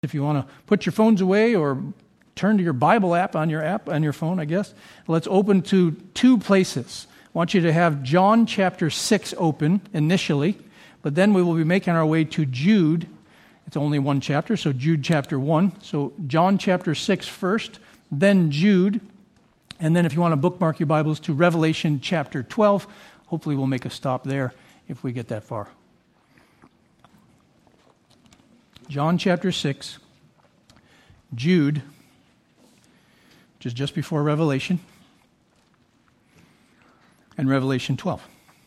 If you want to put your phones away or turn to your Bible app on your phone, I guess. Let's open to two places. I want you to have John chapter 6 open initially, but then we will be making our way to Jude. It's only one chapter, so Jude chapter 1. So John chapter 6 first, then Jude, and then if you want to bookmark your Bibles to Revelation chapter 12, hopefully we'll make a stop there if we get that far. John chapter 6, Jude, which is just before Revelation, and Revelation 12.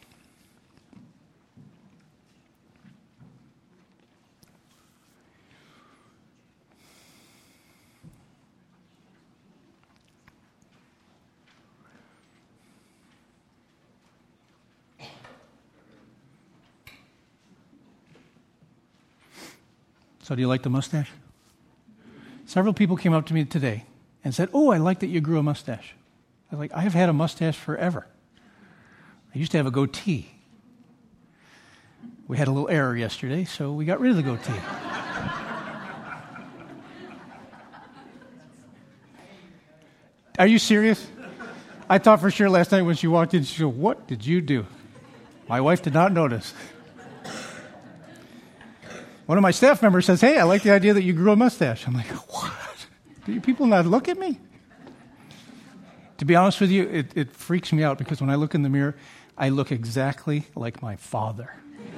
So do you like the mustache? Several people came up to me today and said, "Oh, I like that you grew a mustache." I was like, I have had a mustache forever. I used to have a goatee. We had a little error yesterday, so we got rid of the goatee. Are you serious? I thought for sure last night when she walked in, she said, "What did you do?" My wife did not notice. One of my staff members says, "Hey, I like the idea that you grew a mustache." I'm like, "What? Do you people not look at me?" To be honest with you, it freaks me out because when I look in the mirror, I look exactly like my father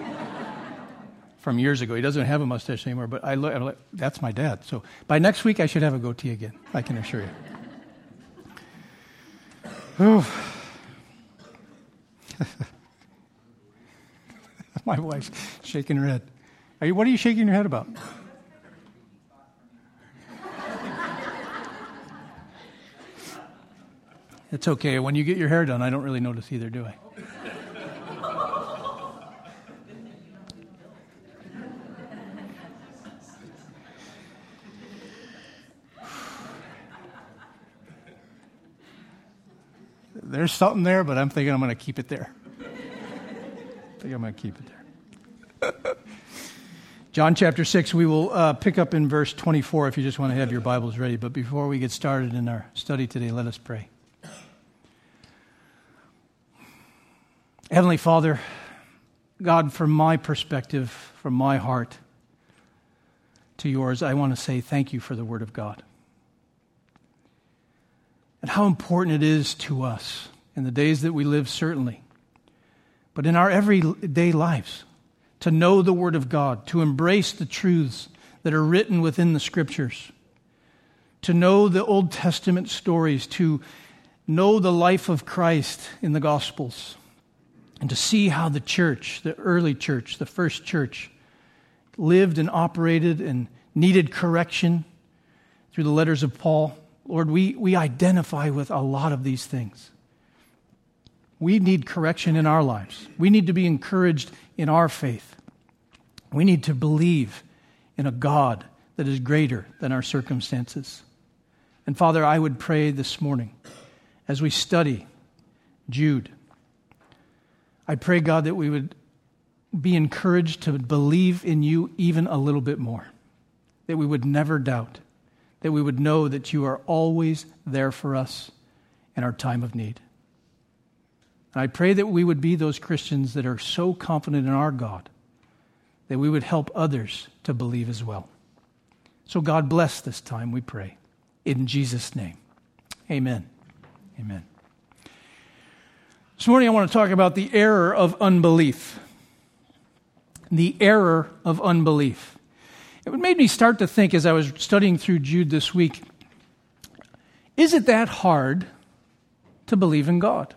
from years ago. He doesn't have a mustache anymore, but I'm like, that's my dad. So by next week, I should have a goatee again, I can assure you. My wife's shaking her head. What are you shaking your head about? It's okay. When you get your hair done, I don't really notice either, do I? There's something there, but I'm thinking I'm going to keep it there. John chapter 6, we will pick up in verse 24 if you just want to have your Bibles ready. But before we get started in our study today, let us pray. Heavenly Father, God, from my perspective, from my heart to yours, I want to say thank you for the Word of God. And how important it is to us in the days that we live, certainly, but in our everyday lives, to know the Word of God, to embrace the truths that are written within the Scriptures, to know the Old Testament stories, to know the life of Christ in the Gospels, and to see how the church, the early church, the first church, lived and operated and needed correction through the letters of Paul. Lord, we identify with a lot of these things. We need correction in our lives. We need to be encouraged in our faith. We need to believe in a God that is greater than our circumstances. And Father, I would pray this morning as we study Jude, I pray, God, that we would be encouraged to believe in you even a little bit more, that we would never doubt, that we would know that you are always there for us in our time of need. And I pray that we would be those Christians that are so confident in our God that we would help others to believe as well. So God bless this time, we pray. In Jesus' name, amen. Amen. This morning I want to talk about the error of unbelief. The error of unbelief. It made me start to think as I was studying through Jude this week, is it that hard to believe in God?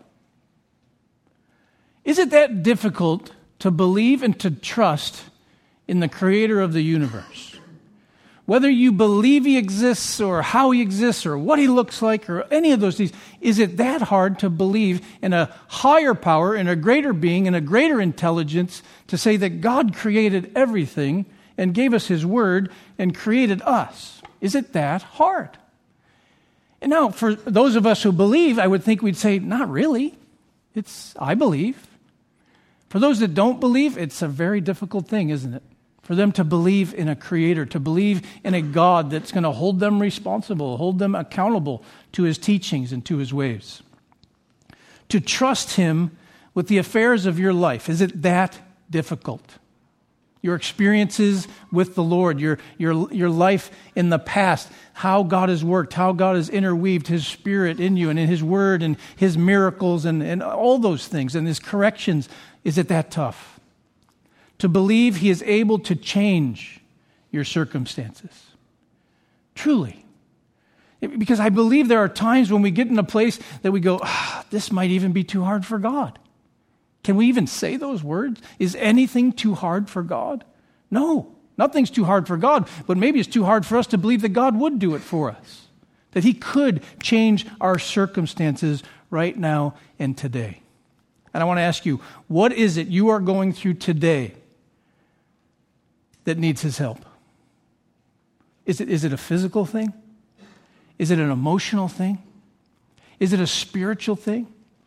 Is it that difficult to believe and to trust in the Creator of the universe? Whether you believe He exists or how He exists or what He looks like or any of those things, is it that hard to believe in a higher power, in a greater being, in a greater intelligence to say that God created everything and gave us His Word and created us? Is it that hard? And now, for those of us who believe, I would think we'd say, not really. I believe. For those that don't believe, it's a very difficult thing, isn't it? for them to believe in a creator, to believe in a God that's going to hold them responsible, hold them accountable to his teachings and to his ways. To trust him with the affairs of your life. Is it that difficult? Your experiences with the Lord, your life in the past, how God has worked, how God has interweaved his Spirit in you and in his word and his miracles and all those things and his corrections. Is it that tough? To believe he is able to change your circumstances. Truly. Because I believe there are times when we get in a place that we go, this might even be too hard for God. Can we even say those words? Is anything too hard for God? No, nothing's too hard for God, but maybe it's too hard for us to believe that God would do it for us, that he could change our circumstances right now and today. And I want to ask you, what is it you are going through today that needs his help? Is it a physical thing? Is it an emotional thing? Is it a spiritual thing?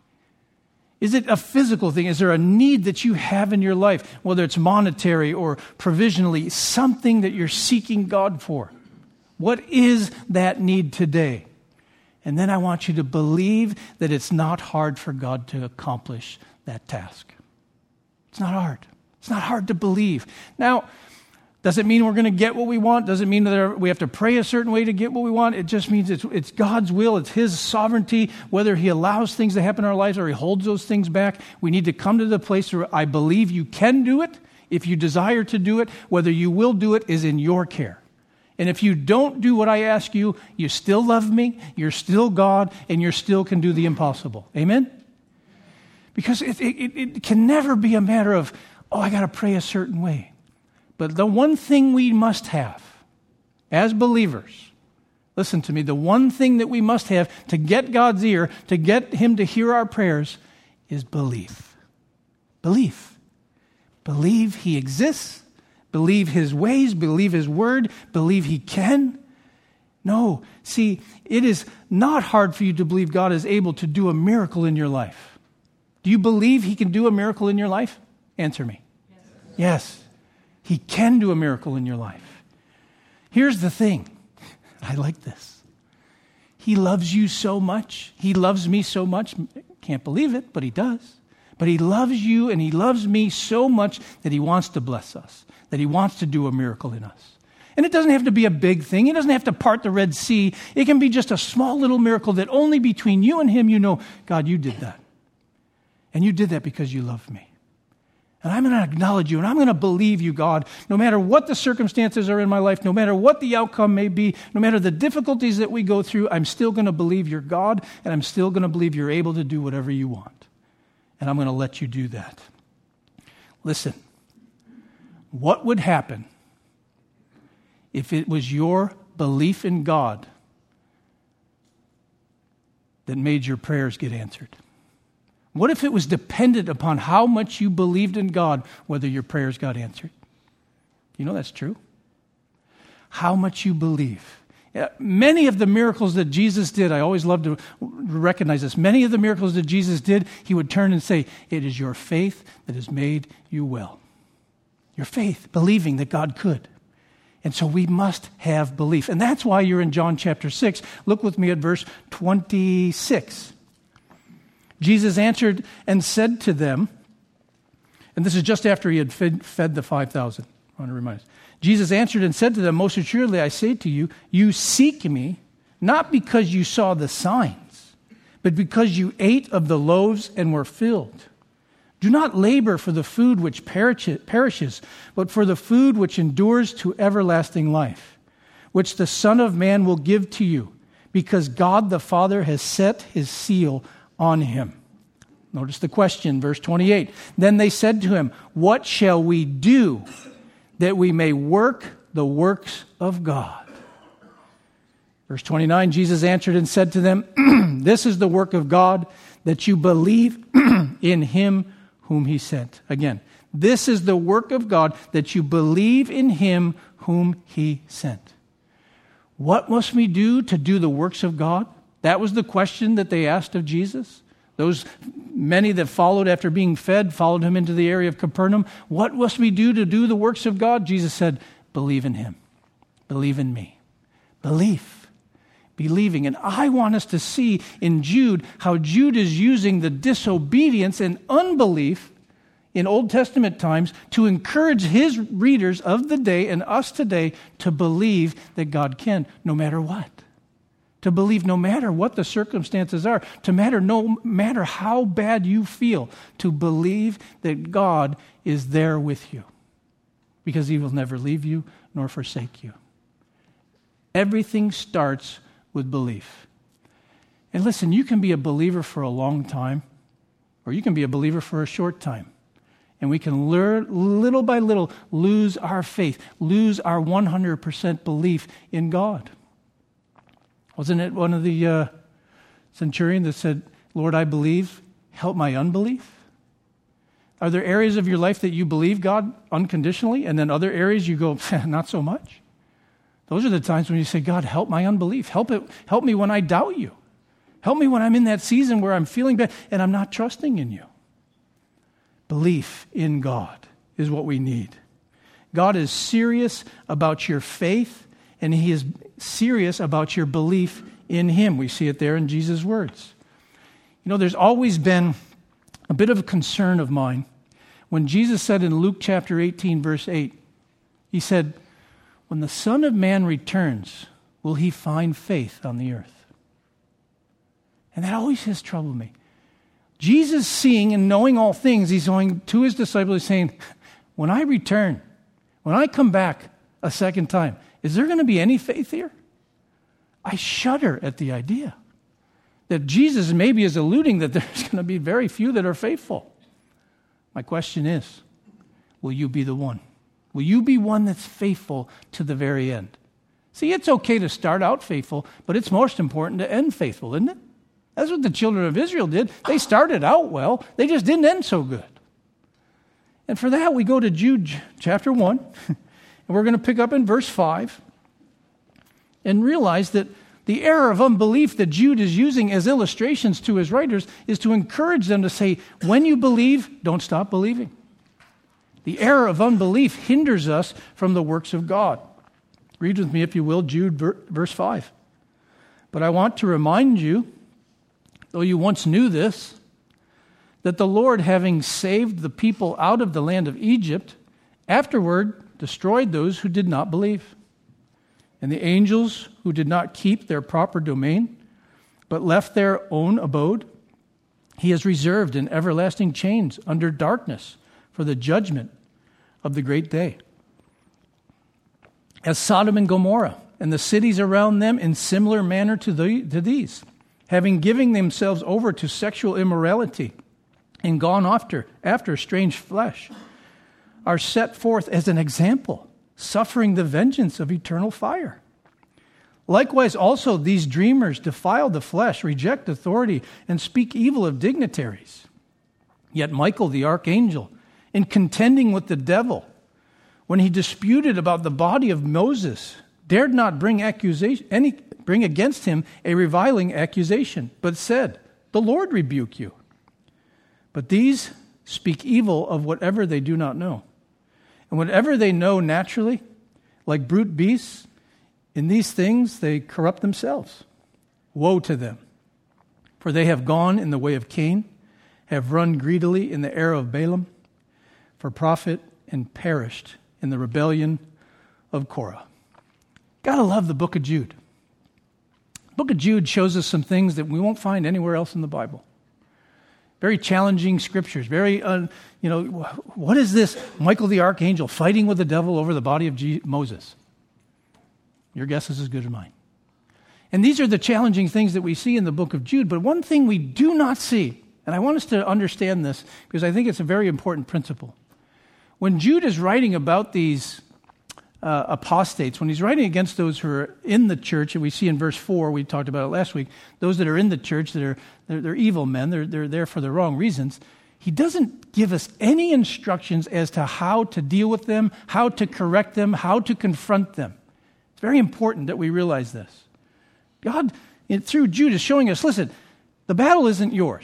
Is it a physical thing? Is there a need that you have in your life, whether it's monetary or provisionally, something that you're seeking God for? What is that need today? And then I want you to believe that it's not hard for God to accomplish that task. It's not hard. It's not hard to believe. Now, does it mean we're going to get what we want? Does it mean that we have to pray a certain way to get what we want? It just means it's God's will. It's his sovereignty. Whether he allows things to happen in our lives or he holds those things back, we need to come to the place where I believe you can do it. If you desire to do it, whether you will do it is in your care. And if you don't do what I ask you, you still love me, you're still God, and you still can do the impossible. Amen? Because it can never be a matter of, I got to pray a certain way. But the one thing we must have as believers, listen to me, the one thing that we must have to get God's ear, to get him to hear our prayers, is belief. Belief. Believe he exists. Believe his ways. Believe his word. Believe he can. No. See, it is not hard for you to believe God is able to do a miracle in your life. Do you believe he can do a miracle in your life? Answer me. Yes. He can do a miracle in your life. Here's the thing. I like this. He loves you so much. He loves me so much. Can't believe it, but he does. But he loves you and he loves me so much that he wants to bless us, that he wants to do a miracle in us. And it doesn't have to be a big thing. He doesn't have to part the Red Sea. It can be just a small little miracle that only between you and him you know, God, you did that. And you did that because you love me. And I'm going to acknowledge you, and I'm going to believe you, God, no matter what the circumstances are in my life, no matter what the outcome may be, no matter the difficulties that we go through, I'm still going to believe you're God, and I'm still going to believe you're able to do whatever you want. And I'm going to let you do that. Listen, what would happen if it was your belief in God that made your prayers get answered? What if it was dependent upon how much you believed in God, whether your prayers got answered? You know that's true. How much you believe. Many of the miracles that Jesus did, I always love to recognize this. Many of the miracles that Jesus did, he would turn and say, it is your faith that has made you well. Your faith, believing that God could. And so we must have belief. And that's why you're in John chapter 6. Look with me at verse 26. Jesus answered and said to them, and this is just after he had fed the 5,000. I want to remind us. Jesus answered and said to them, most assuredly I say to you, you seek me, not because you saw the signs, but because you ate of the loaves and were filled. Do not labor for the food which perishes, but for the food which endures to everlasting life, which the Son of Man will give to you, because God the Father has set his seal on him. Notice the question, verse 28. Then they said to him, what shall we do that we may work the works of God? Verse 29, Jesus answered and said to them, this is the work of God, that you believe in him whom he sent. Again, this is the work of God, that you believe in him whom he sent. What must we do to do the works of God? That was the question that they asked of Jesus. Those many that followed after being fed followed him into the area of Capernaum. What must we do to do the works of God? Jesus said, believe in him. Believe in me. Believing. And I want us to see in Jude how Jude is using the disobedience and unbelief in Old Testament times to encourage his readers of the day and us today to believe that God can, no matter what. To believe no matter what the circumstances are, no matter how bad you feel, to believe that God is there with you. Because he will never leave you nor forsake you. Everything starts with belief. And listen, you can be a believer for a long time, or you can be a believer for a short time. And we can learn little by little, lose our faith, lose our 100% belief in God. Wasn't it one of the centurion that said, Lord, I believe, help my unbelief? Are there areas of your life that you believe God unconditionally, and then other areas you go, not so much? Those are the times when you say, God, help my unbelief. Help me when I doubt you. Help me when I'm in that season where I'm feeling bad and I'm not trusting in you. Belief in God is what we need. God is serious about your faith, and he is serious about your belief in him. We see it there in Jesus' words. You know, there's always been a bit of a concern of mine when Jesus said in Luke chapter 18, verse 8, he said, when the Son of Man returns, will he find faith on the earth? And that always has troubled me. Jesus, seeing and knowing all things, he's going to his disciples saying, when I return, when I come back a second time, is there going to be any faith here? I shudder at the idea that Jesus maybe is alluding that there's going to be very few that are faithful. My question is, will you be the one? Will you be one that's faithful to the very end? See, it's okay to start out faithful, but it's most important to end faithful, isn't it? That's what the children of Israel did. They started out well. They just didn't end so good. And for that, we go to Jude chapter 1, and we're going to pick up in verse 5 and realize that the error of unbelief that Jude is using as illustrations to his writers is to encourage them to say, when you believe, don't stop believing. The error of unbelief hinders us from the works of God. Read with me, if you will, Jude verse 5. But I want to remind you, though you once knew this, that the Lord, having saved the people out of the land of Egypt, afterward destroyed those who did not believe. And the angels who did not keep their proper domain, but left their own abode, he has reserved in everlasting chains under darkness for the judgment of the great day. As Sodom and Gomorrah and the cities around them in similar manner to these, having given themselves over to sexual immorality and gone after strange flesh, are set forth as an example, suffering the vengeance of eternal fire. Likewise also these dreamers defile the flesh, reject authority, and speak evil of dignitaries. Yet Michael the archangel, in contending with the devil, when he disputed about the body of Moses, dared not bring against him a reviling accusation, but said, the Lord rebuke you. But these speak evil of whatever they do not know. And whatever they know naturally, like brute beasts, in these things they corrupt themselves. Woe to them! For they have gone in the way of Cain, have run greedily in the error of Balaam, for profit, and perished in the rebellion of Korah. Gotta love the book of Jude. The book of Jude shows us some things that we won't find anywhere else in the Bible. Very challenging scriptures. Very, what is this? Michael the archangel fighting with the devil over the body of Moses. Your guess is as good as mine. And these are the challenging things that we see in the book of Jude. But one thing we do not see, and I want us to understand this because I think it's a very important principle. When Jude is writing about these apostates, when he's writing against those who are in the church, and we see in verse 4, we talked about it last week, those that are in the church, they're evil men, they're there for the wrong reasons, he doesn't give us any instructions as to how to deal with them, how to correct them, how to confront them. It's very important that we realize this. God, through Jude, is showing us, listen, the battle isn't yours.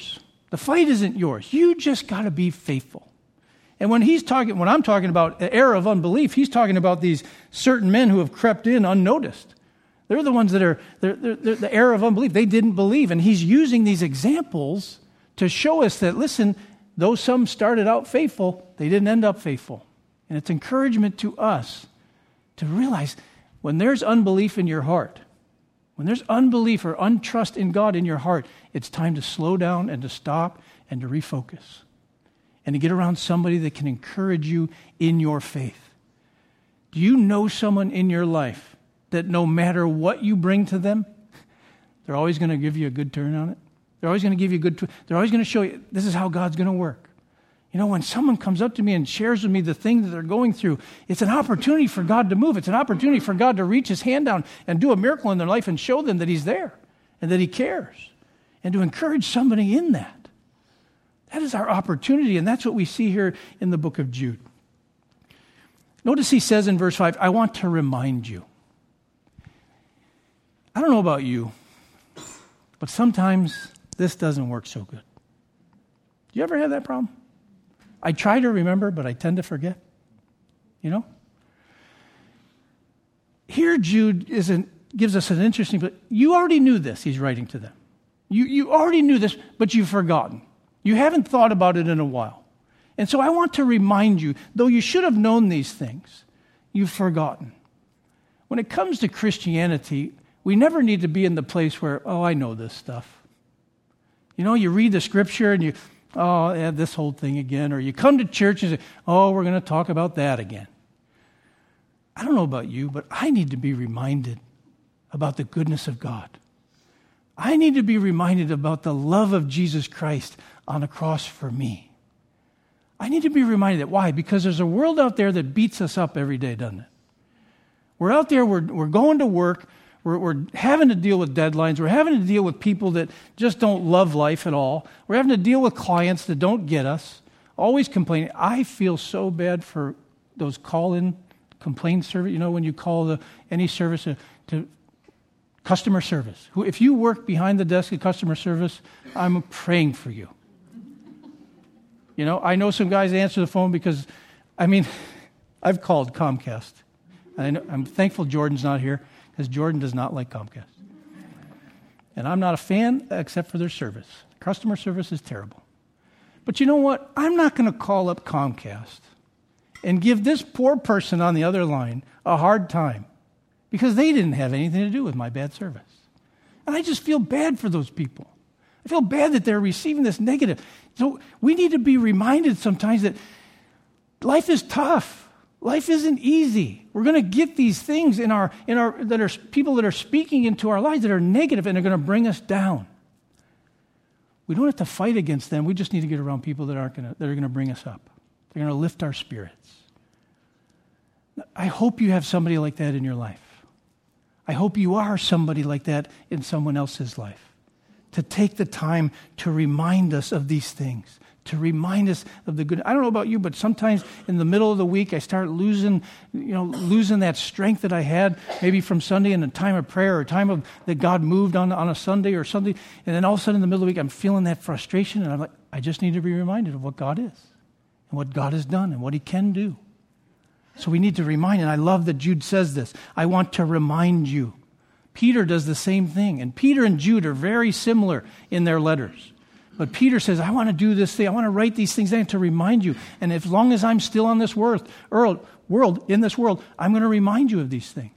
The fight isn't yours. You just got to be faithful. And when I'm talking about an era of unbelief, he's talking about these certain men who have crept in unnoticed. They're the ones that are they're the era of unbelief. They didn't believe. And he's using these examples to show us that, listen, though some started out faithful, they didn't end up faithful. And it's encouragement to us to realize when there's unbelief in your heart, when there's unbelief or untrust in God in your heart, it's time to slow down and to stop and to refocus and to get around somebody that can encourage you in your faith. Do you know someone in your life that no matter what you bring to them, they're always going to give you a good turn on it? They're always going to give you they're always going to show you this is how God's going to work. You know, when someone comes up to me and shares with me the thing that they're going through, it's an opportunity for God to move. It's an opportunity for God to reach his hand down and do a miracle in their life and show them that he's there and that he cares, and to encourage somebody in that. That is our opportunity, and that's what we see here in the book of Jude. Notice he says in verse 5, I want to remind you. I don't know about you, but sometimes this doesn't work so good. Do you ever have that problem? I try to remember, but I tend to forget. You know? Here Jude gives us an interesting, but you already knew this, he's writing to them. You already knew this, but you've forgotten. You haven't thought about it in a while. And so I want to remind you, though you should have known these things, you've forgotten. When it comes to Christianity, we never need to be in the place where, I know this stuff. You know, you read the scripture and this whole thing again. Or you come to church and say, we're going to talk about that again. I don't know about you, but I need to be reminded about the goodness of God. I need to be reminded about the love of Jesus Christ on the cross for me. I need to be reminded that. Why? Because there's a world out there that beats us up every day, doesn't it? We're out there, we're going to work, we're having to deal with deadlines, we're having to deal with people that just don't love life at all. We're having to deal with clients that don't get us, always complaining. I feel so bad for those call-in complaint service. You know, when you call any service to customer service. If you work behind the desk at customer service, I'm praying for you. You know, I know some guys answer the phone because, I've called Comcast. I'm thankful Jordan's not here because Jordan does not like Comcast. And I'm not a fan except for their service. Customer service is terrible. But you know what? I'm not going to call up Comcast and give this poor person on the other line a hard time because they didn't have anything to do with my bad service. And I just feel bad for those people. I feel bad that they're receiving this negative. So we need to be reminded sometimes that life is tough. Life isn't easy. We're going to get these things that are people that are speaking into our lives that are negative and are going to bring us down. We don't have to fight against them. We just need to get around people that are going to bring us up. They're going to lift our spirits. I hope you have somebody like that in your life. I hope you are somebody like that in someone else's life. To take the time to remind us of these things, to remind us of the good. I don't know about you, but sometimes in the middle of the week, I start losing that strength that I had maybe from Sunday in a time of prayer or a time that God moved on a Sunday or something. And then all of a sudden in the middle of the week, I'm feeling that frustration. And I'm like, I just need to be reminded of what God is and what God has done and what he can do. So we need to remind, and I love that Jude says this. I want to remind you. Peter does the same thing. And Peter and Jude are very similar in their letters. But Peter says, I want to do this thing. I want to write these things down to remind you. And as long as I'm still on this world, I'm going to remind you of these things.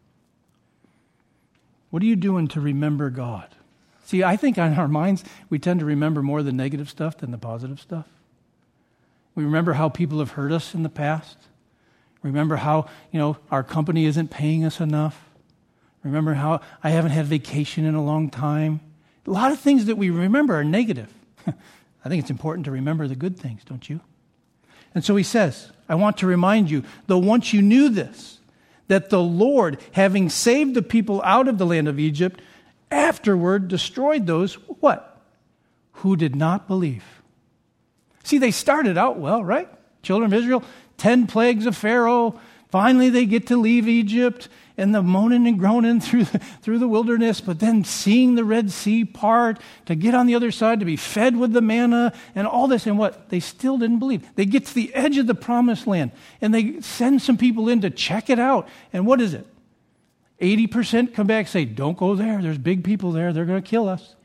What are you doing to remember God? See, I think on our minds, we tend to remember more the negative stuff than the positive stuff. We remember how people have hurt us in the past. Remember how, our company isn't paying us enough. Remember how I haven't had vacation in a long time. A lot of things that we remember are negative. I think it's important to remember the good things, don't you? And so he says, I want to remind you, though once you knew this, that the Lord, having saved the people out of the land of Egypt, afterward destroyed those, what? Who did not believe. See, they started out well, right? Children of Israel, 10 plagues of Pharaoh, Finally, they get to leave Egypt and the moaning and groaning through the wilderness, but then seeing the Red Sea part, to get on the other side, to be fed with the manna and all this. And what? They still didn't believe. They get to the edge of the promised land and they send some people in to check it out. And what is it? 80% come back and say, don't go there. There's big people there. They're going to kill us.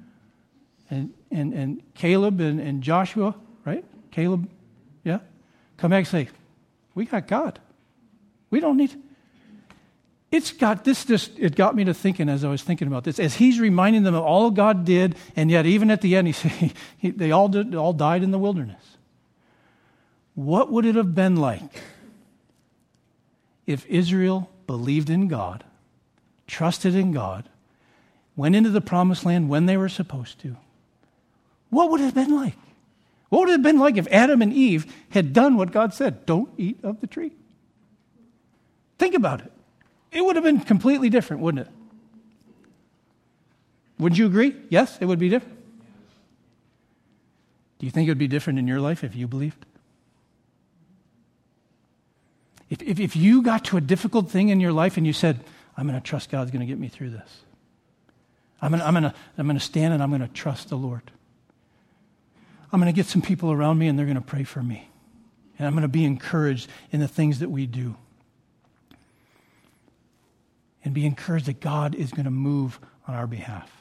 And Caleb and Joshua, right? Caleb, yeah? Come back and say, we got God. We don't need... It got me to thinking as I was thinking about this. As he's reminding them of all God did, and yet even at the end, they all died in the wilderness. What would it have been like if Israel believed in God, trusted in God, went into the promised land when they were supposed to? What would it have been like? What would it have been like if Adam and Eve had done what God said? Don't eat of the tree. Think about it. It would have been completely different, wouldn't it? Wouldn't you agree? Yes, it would be different. Do you think it would be different in your life if you believed? If you got to a difficult thing in your life and you said, I'm going to trust God's going to get me through this. I'm going to stand and I'm going to trust the Lord. I'm going to get some people around me and they're going to pray for me. And I'm going to be encouraged in the things that we do. And be encouraged that God is going to move on our behalf.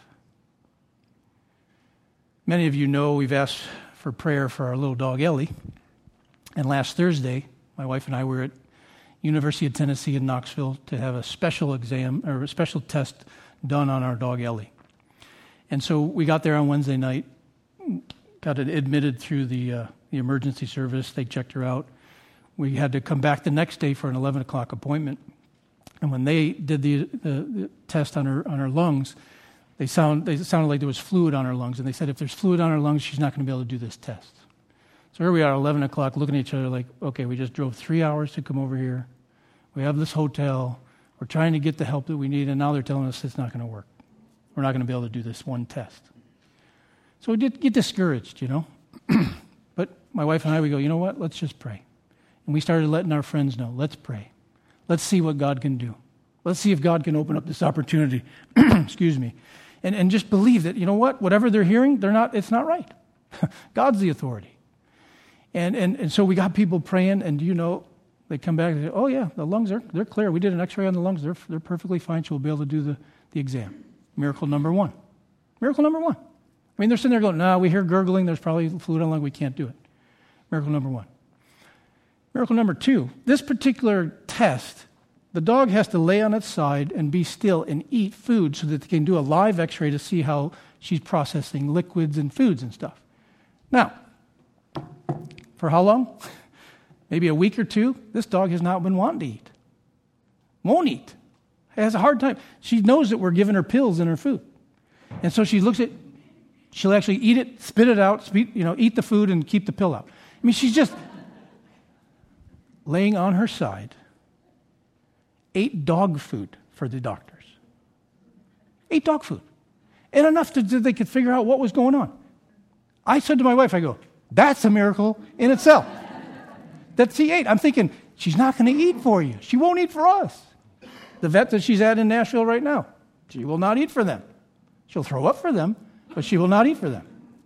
Many of you know we've asked for prayer for our little dog Ellie. And last Thursday, my wife and I were at University of Tennessee in Knoxville to have a special exam or a special test done on our dog Ellie. And so we got there on Wednesday night, got it admitted through the emergency service. They checked her out. We had to come back the next day for an 11 o'clock appointment. And when they did the test on her lungs, they sounded like there was fluid on her lungs. And they said, if there's fluid on her lungs, she's not going to be able to do this test. So here we are at 11 o'clock looking at each other like, okay, we just drove 3 hours to come over here. We have this hotel. We're trying to get the help that we need. And now they're telling us it's not going to work. We're not going to be able to do this one test. So we did get discouraged, But my wife and I, we go, you know what? Let's just pray. And we started letting our friends know, let's pray. Let's see what God can do. Let's see if God can open up this opportunity. Excuse me. And just believe that, you know what? Whatever they're hearing, it's not right. God's the authority. And so we got people praying, and they come back and say, oh yeah, the lungs they're clear. We did an x-ray on the lungs. They're perfectly fine. She'll be able to do the exam. Miracle number one. Miracle number one. I mean, they're sitting there going, no, we hear gurgling. There's probably fluid on the lung. We can't do it. Miracle number one. Miracle number two, this particular test, the dog has to lay on its side and be still and eat food so that they can do a live x-ray to see how she's processing liquids and foods and stuff. Now, for how long? Maybe a week or two, this dog has not been wanting to eat. Won't eat. Has a hard time. She knows that we're giving her pills in her food. And so she'll actually eat it, spit it out, eat the food and keep the pill out. I mean, she's just laying on her side, ate dog food for the doctors. Ate dog food. And enough that they could figure out what was going on. I said to my wife, I go, that's a miracle in itself. That she ate. I'm thinking, she's not going to eat for you. She won't eat for us. The vet that she's at in Nashville right now, she will not eat for them. She'll throw up for them, but she will not eat for them.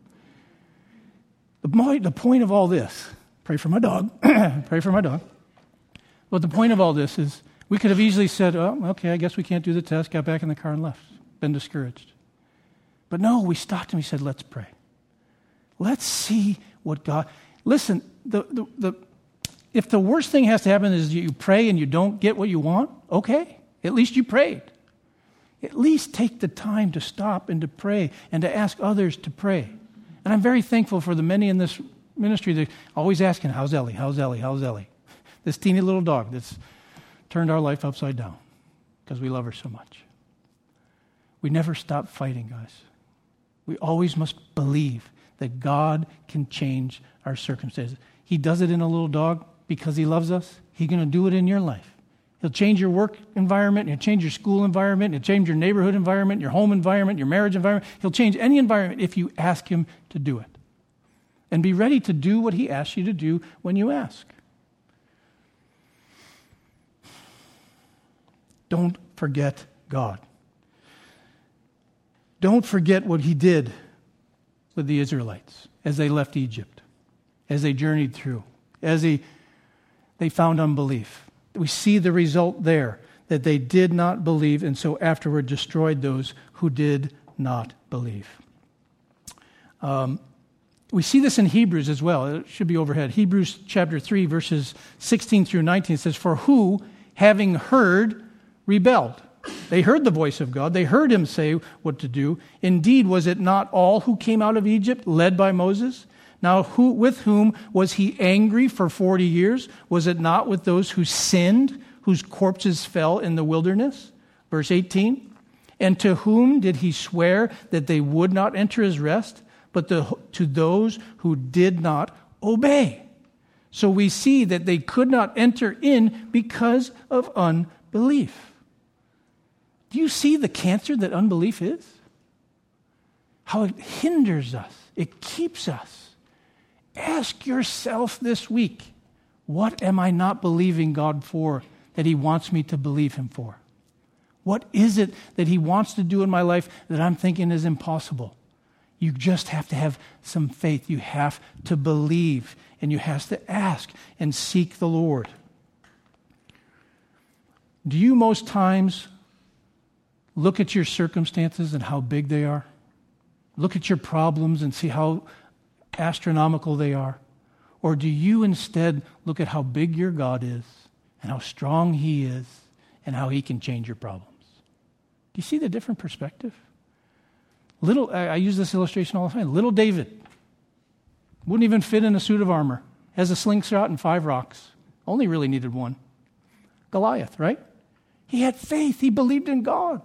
The point of all this, pray for my dog, pray for my dog. But the point of all this is we could have easily said, oh, okay, I guess we can't do the test, got back in the car and left, been discouraged. But no, we stopped and we said, let's pray. Let's see what God... Listen, if the worst thing has to happen is you pray and you don't get what you want, okay, at least you prayed. At least take the time to stop and to pray and to ask others to pray. And I'm very thankful for the many in this ministry that are always asking, how's Ellie, how's Ellie, how's Ellie? This teeny little dog that's turned our life upside down because we love her so much. We never stop fighting, guys. We always must believe that God can change our circumstances. He does it in a little dog because he loves us. He's going to do it in your life. He'll change your work environment. He'll change your school environment. He'll change your neighborhood environment, your home environment, your marriage environment. He'll change any environment if you ask him to do it. And be ready to do what he asks you to do when you ask. Don't forget God. Don't forget what he did with the Israelites as they left Egypt, as they journeyed through, as they found unbelief. We see the result there, that they did not believe, and so afterward destroyed those who did not believe. We see this in Hebrews as well. It should be overhead. Hebrews chapter 3, verses 16 through 19 says, "For who, having heard, rebelled?" They heard the voice of God. They heard him say what to do. "Indeed, was it not all who came out of Egypt led by Moses? Now, with whom was he angry for 40 years? Was it not with those who sinned, whose corpses fell in the wilderness?" Verse 18, "And to whom did he swear that they would not enter his rest? But to those who did not obey." So we see that they could not enter in because of unbelief. Do you see the cancer that unbelief is? How it hinders us. It keeps us. Ask yourself this week, what am I not believing God for that he wants me to believe him for? What is it that he wants to do in my life that I'm thinking is impossible? You just have to have some faith. You have to believe, and you have to ask and seek the Lord. Do you most times look at your circumstances and how big they are? Look at your problems and see how astronomical they are? Or do you instead look at how big your God is and how strong he is and how he can change your problems? Do you see the different perspective? I use this illustration all the time. Little David wouldn't even fit in a suit of armor. Has a slingshot and 5 rocks. Only really needed 1. Goliath, right? He had faith. He believed in God.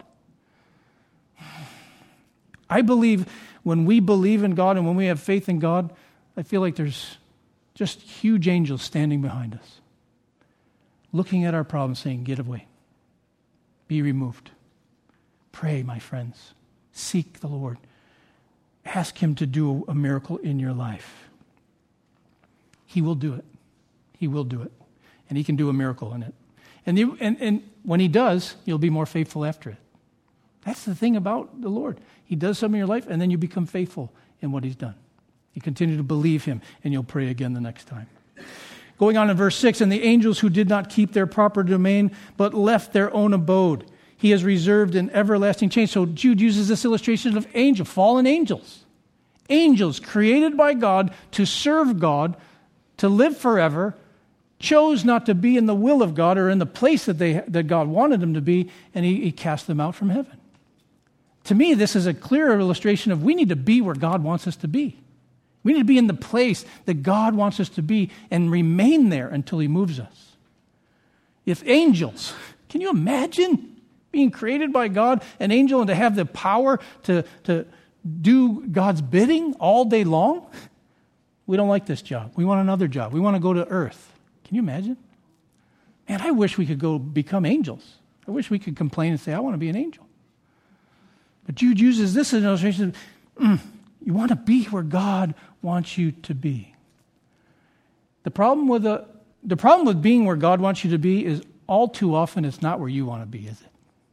I believe when we believe in God and when we have faith in God, I feel like there's just huge angels standing behind us, looking at our problems saying, "Get away. Be removed." Pray, my friends. Seek the Lord. Ask him to do a miracle in your life. He will do it. He will do it. And he can do a miracle in it. And when he does, you'll be more faithful after it. That's the thing about the Lord. He does something in your life, and then you become faithful in what he's done. You continue to believe him, and you'll pray again the next time. Going on in verse 6, "And the angels who did not keep their proper domain, but left their own abode, he has reserved an everlasting change." So Jude uses this illustration of fallen angels. Angels created by God to serve God, to live forever, chose not to be in the will of God or in the place that God wanted them to be, and he cast them out from heaven. To me, this is a clear illustration of we need to be where God wants us to be. We need to be in the place that God wants us to be and remain there until he moves us. If angels, can you imagine being created by God, an angel, and to have the power to do God's bidding all day long? We don't like this job. We want another job. We want to go to earth. Can you imagine? Man, I wish we could go become angels. I wish we could complain and say, "I want to be an angel." But Jude uses this as an illustration. You want to be where God wants you to be. The problem with being where God wants you to be is all too often it's not where you want to be, is it?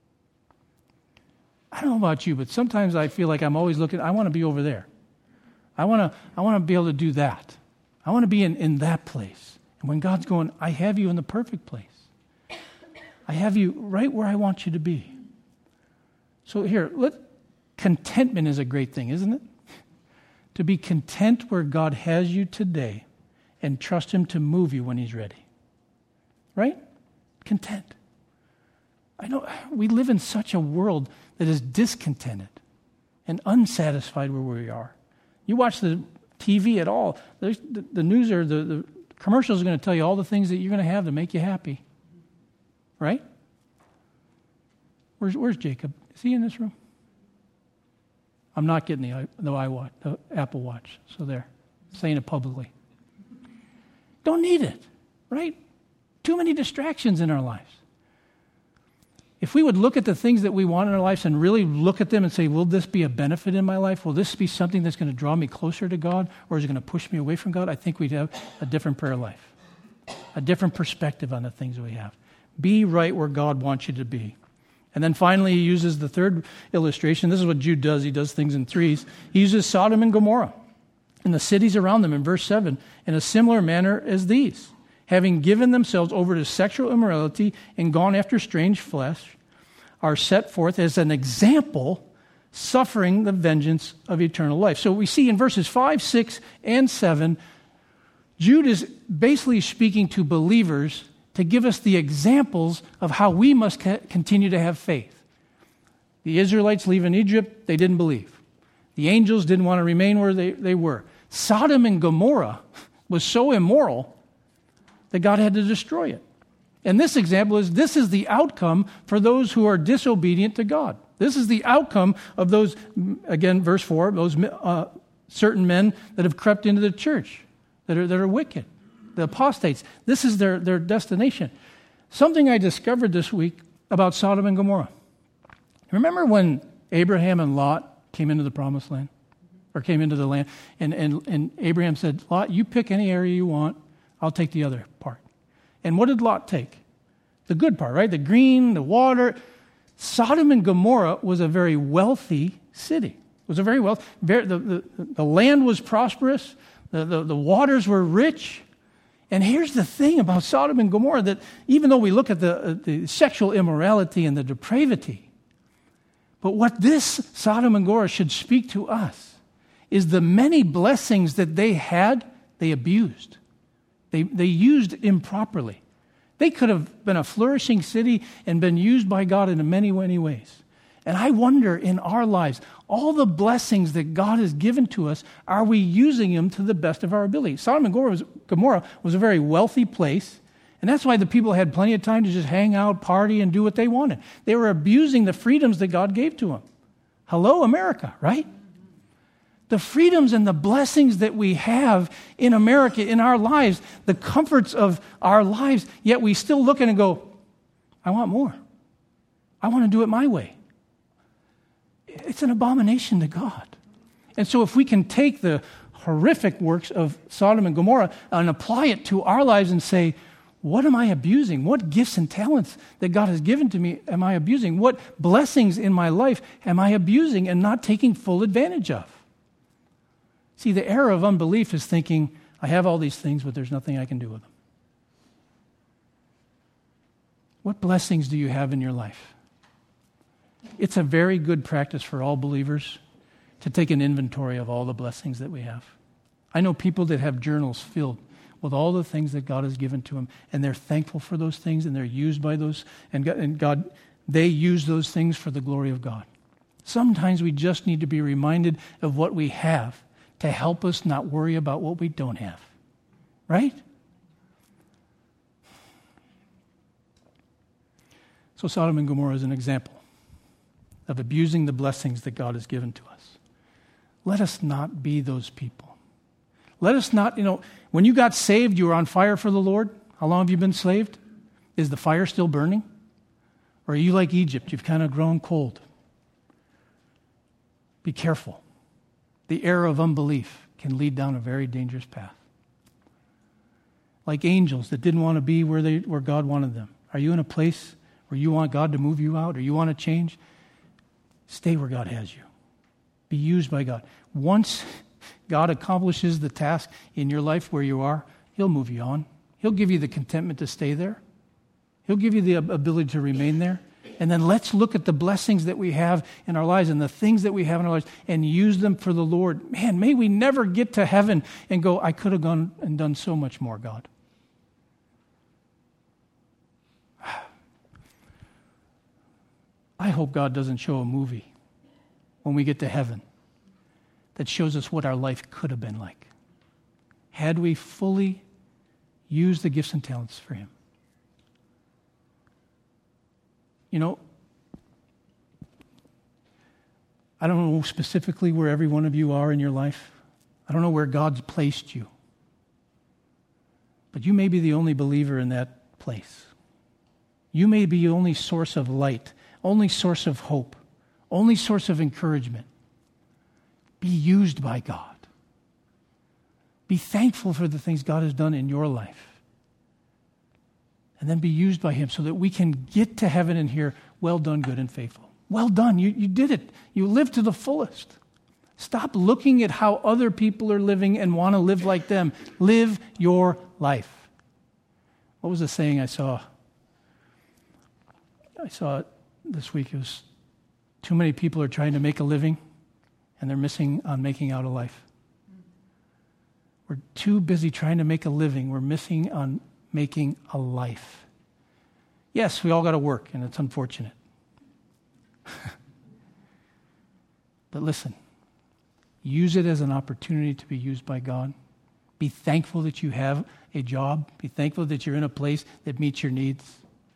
I don't know about you, but sometimes I feel like I'm always looking, I want to be over there. I want to be able to do that. I want to be in that place. And when God's going, I have you in the perfect place. I have you right where I want you to be. So here, contentment is a great thing, isn't it? To be content where God has you today and trust him to move you when he's ready. Right? Content. I know we live in such a world that is discontented and unsatisfied where we are. You watch the TV at all, the news or the commercials are going to tell you all the things that you're going to have to make you happy. Right? Where's Jacob? Is he in this room? I'm not getting the Apple Watch. So there, saying it publicly. Don't need it, right? Too many distractions in our lives. If we would look at the things that we want in our lives and really look at them and say, will this be a benefit in my life? Will this be something that's going to draw me closer to God, or is it going to push me away from God? I think we'd have a different prayer life, a different perspective on the things that we have. Be right where God wants you to be. And then finally, he uses the third illustration. This is what Jude does. He does things in threes. He uses Sodom and Gomorrah and the cities around them in verse 7 in a similar manner as these, having given themselves over to sexual immorality and gone after strange flesh, are set forth as an example, suffering the vengeance of eternal life. So we see in verses 5, 6, and 7, Jude is basically speaking to believers to give us the examples of how we must continue to have faith. The Israelites leaving Egypt, they didn't believe. The angels didn't want to remain where they were. Sodom and Gomorrah was so immoral that God had to destroy it. And this example is, this is the outcome for those who are disobedient to God. This is the outcome of those, again, verse 4, those certain men that have crept into the church, that are wicked, the apostates. This is their destination. Something I discovered this week about Sodom and Gomorrah. Remember when Abraham and Lot came into the promised land? Or came into the land, and Abraham said, Lot, you pick any area you want, I'll take the other part. And what did Lot take? The good part, right? The green, the water. Sodom and Gomorrah was a very wealthy city. It was a very wealthy, the land was prosperous, the waters were rich. And here's the thing about Sodom and Gomorrah, that even though we look at the sexual immorality and the depravity, but what this Sodom and Gomorrah should speak to us is the many blessings that they had, they abused. They used improperly. They could have been a flourishing city and been used by God in many, many ways. And I wonder in our lives, all the blessings that God has given to us, are we using them to the best of our ability? Sodom and Gomorrah was a very wealthy place, and that's why the people had plenty of time to just hang out, party, and do what they wanted. They were abusing the freedoms that God gave to them. Hello, America, right? The freedoms and the blessings that we have in America, in our lives, the comforts of our lives, yet we still look at it and go, I want more. I want to do it my way. It's an abomination to God. And so if we can take the horrific works of Sodom and Gomorrah and apply it to our lives and say, what am I abusing? What gifts and talents that God has given to me am I abusing? What blessings in my life am I abusing and not taking full advantage of? See, the error of unbelief is thinking, I have all these things, but there's nothing I can do with them. What blessings do you have in your life? It's a very good practice for all believers to take an inventory of all the blessings that we have. I know people that have journals filled with all the things that God has given to them, and they're thankful for those things, and they're used by those, and God, they use those things for the glory of God. Sometimes we just need to be reminded of what we have to help us not worry about what we don't have. Right? So Sodom and Gomorrah is an example of abusing the blessings that God has given to us. Let us not be those people. Let us not, when you got saved, you were on fire for the Lord. How long have you been saved? Is the fire still burning? Or are you like Egypt? You've kind of grown cold. Be careful. The error of unbelief can lead down a very dangerous path. Like angels that didn't want to be where God wanted them. Are you in a place where you want God to move you out, or you want to change? Stay where God has you. Be used by God. Once God accomplishes the task in your life where you are, He'll move you on. He'll give you the contentment to stay there. He'll give you the ability to remain there. And then let's look at the blessings that we have in our lives and the things that we have in our lives and use them for the Lord. Man, may we never get to heaven and go, I could have gone and done so much more, God. I hope God doesn't show a movie when we get to heaven that shows us what our life could have been like had we fully used the gifts and talents for Him. I don't know specifically where every one of you are in your life. I don't know where God's placed you. But you may be the only believer in that place. You may be the only source of light, only source of hope, only source of encouragement. Be used by God. Be thankful for the things God has done in your life. And then be used by Him so that we can get to heaven and hear, well done, good and faithful. Well done. You did it. You lived to the fullest. Stop looking at how other people are living and want to live like them. Live your life. What was the saying I saw? I saw it this week. It was, too many people are trying to make a living and they're missing on making out a life. We're too busy trying to make a living. We're missing on making a life. Yes, we all got to work, and it's unfortunate. But listen, use it as an opportunity to be used by God. Be thankful that you have a job. Be thankful that you're in a place that meets your needs.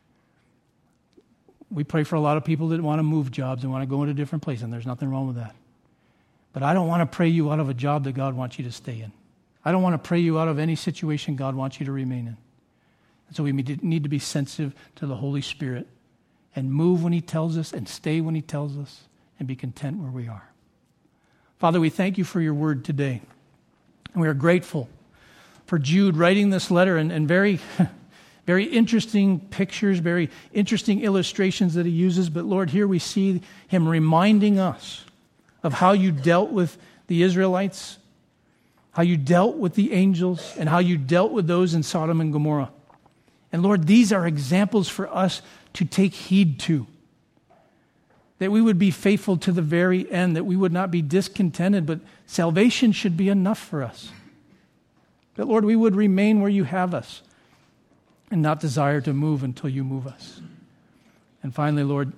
We pray for a lot of people that want to move jobs and want to go into different places, and there's nothing wrong with that. But I don't want to pray you out of a job that God wants you to stay in. I don't want to pray you out of any situation God wants you to remain in. And so we need to be sensitive to the Holy Spirit and move when He tells us and stay when He tells us and be content where we are. Father, we thank you for your word today. And we are grateful for Jude writing this letter and very, very interesting pictures, very interesting illustrations that he uses. But Lord, here we see him reminding us of how you dealt with the Israelites, how you dealt with the angels, and how you dealt with those in Sodom and Gomorrah. And Lord, these are examples for us to take heed to, that we would be faithful to the very end, that we would not be discontented, but salvation should be enough for us. That, Lord, we would remain where you have us and not desire to move until you move us. And finally, Lord,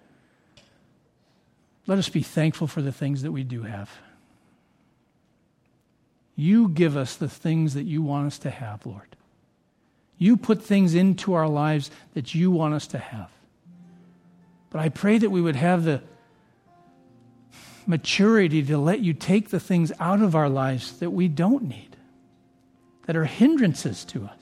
let us be thankful for the things that we do have. You give us the things that you want us to have, Lord. You put things into our lives that you want us to have. But I pray that we would have the maturity to let you take the things out of our lives that we don't need, that are hindrances to us.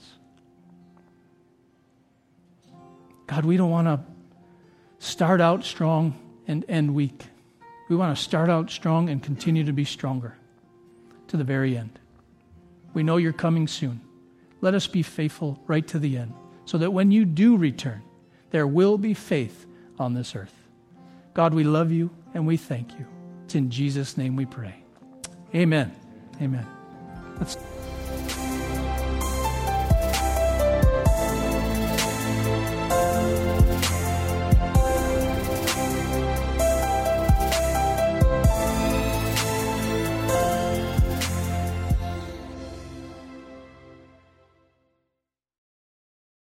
God, we don't want to start out strong and end weak. We want to start out strong and continue to be stronger to the very end. We know you're coming soon. Let us be faithful right to the end, so that when you do return, there will be faith on this earth. God, we love you and we thank you. It's in Jesus' name we pray. Amen. Amen. Let's